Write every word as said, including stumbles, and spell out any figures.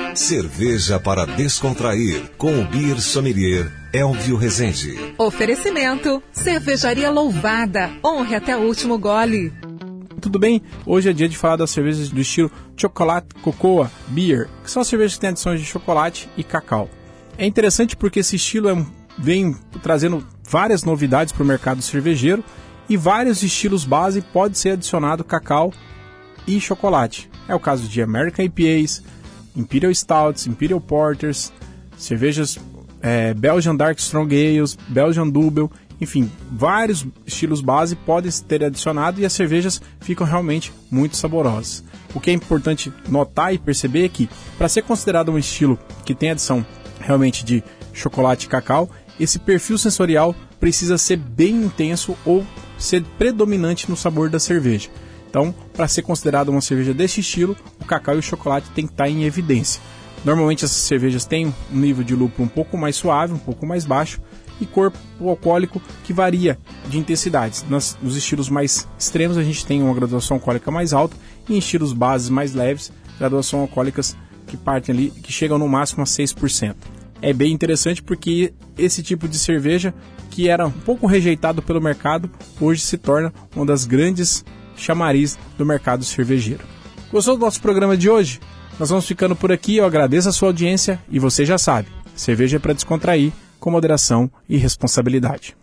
Cerveja para descontrair, com o Beer Sommelier Elvio Rezende. Oferecimento, Cervejaria Louvada, honre até o último gole. Tudo bem? Hoje é dia de falar das cervejas do estilo Chocolate Cocoa Beer, que são cervejas que têm adições de chocolate e cacau. É interessante porque esse estilo é, vem trazendo várias novidades para o mercado cervejeiro e vários estilos base pode ser adicionado cacau e chocolate. É o caso de American I P As, Imperial Stouts, Imperial Porters, cervejas é, Belgian Dark Strong Ales, Belgian Double, enfim, vários estilos base podem ter adicionado e as cervejas ficam realmente muito saborosas. O que é importante notar e perceber é que, para ser considerado um estilo que tem adição realmente de chocolate e cacau, esse perfil sensorial precisa ser bem intenso ou ser predominante no sabor da cerveja. Então, para ser considerada uma cerveja desse estilo, o cacau e o chocolate tem que estar em evidência. Normalmente essas cervejas têm um nível de lúpulo um pouco mais suave, um pouco mais baixo, e corpo alcoólico que varia de intensidades. Nos, nos estilos mais extremos a gente tem uma graduação alcoólica mais alta, e em estilos bases mais leves, graduação alcoólicas que partem ali, que chegam no máximo a seis por cento. É bem interessante porque esse tipo de cerveja, que era um pouco rejeitado pelo mercado, hoje se torna uma das grandes chamariz do mercado cervejeiro. Gostou do nosso programa de hoje? Nós vamos ficando por aqui, eu agradeço a sua audiência e você já sabe, cerveja é para descontrair, com moderação e responsabilidade.